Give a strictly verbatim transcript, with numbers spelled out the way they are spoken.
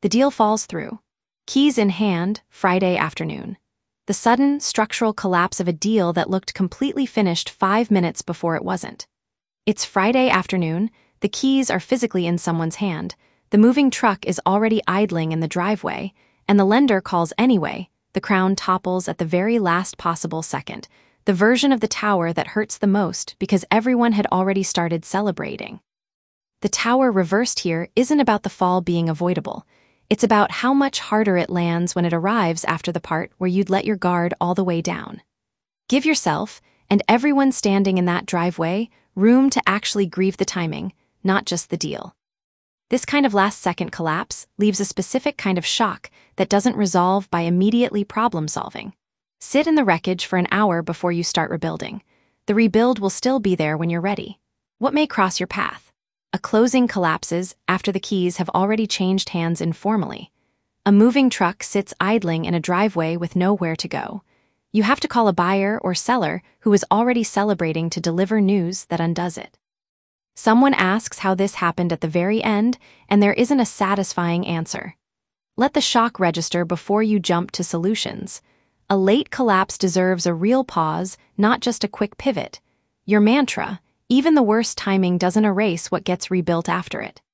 The deal falls through. Keys in hand, Friday afternoon. The sudden, structural collapse of a deal that looked completely finished five minutes before it wasn't. It's Friday afternoon, the keys are physically in someone's hand, the moving truck is already idling in the driveway, and the lender calls anyway. The crown topples at the very last possible second, the version of the tower that hurts the most because everyone had already started celebrating. The tower reversed here isn't about the fall being avoidable. It's about how much harder it lands when it arrives after the part where you'd let your guard all the way down. Give yourself, and everyone standing in that driveway, room to actually grieve the timing, not just the deal. This kind of last-second collapse leaves a specific kind of shock that doesn't resolve by immediately problem-solving. Sit in the wreckage for an hour before you start rebuilding. The rebuild will still be there when you're ready. What may cross your path? A closing collapses after the keys have already changed hands informally. A moving truck sits idling in a driveway with nowhere to go. You have to call a buyer or seller who is already celebrating to deliver news that undoes it. Someone asks how this happened at the very end, and there isn't a satisfying answer. Let the shock register before you jump to solutions. A late collapse deserves a real pause, not just a quick pivot. Your mantra, even the worst timing doesn't erase what gets rebuilt after it.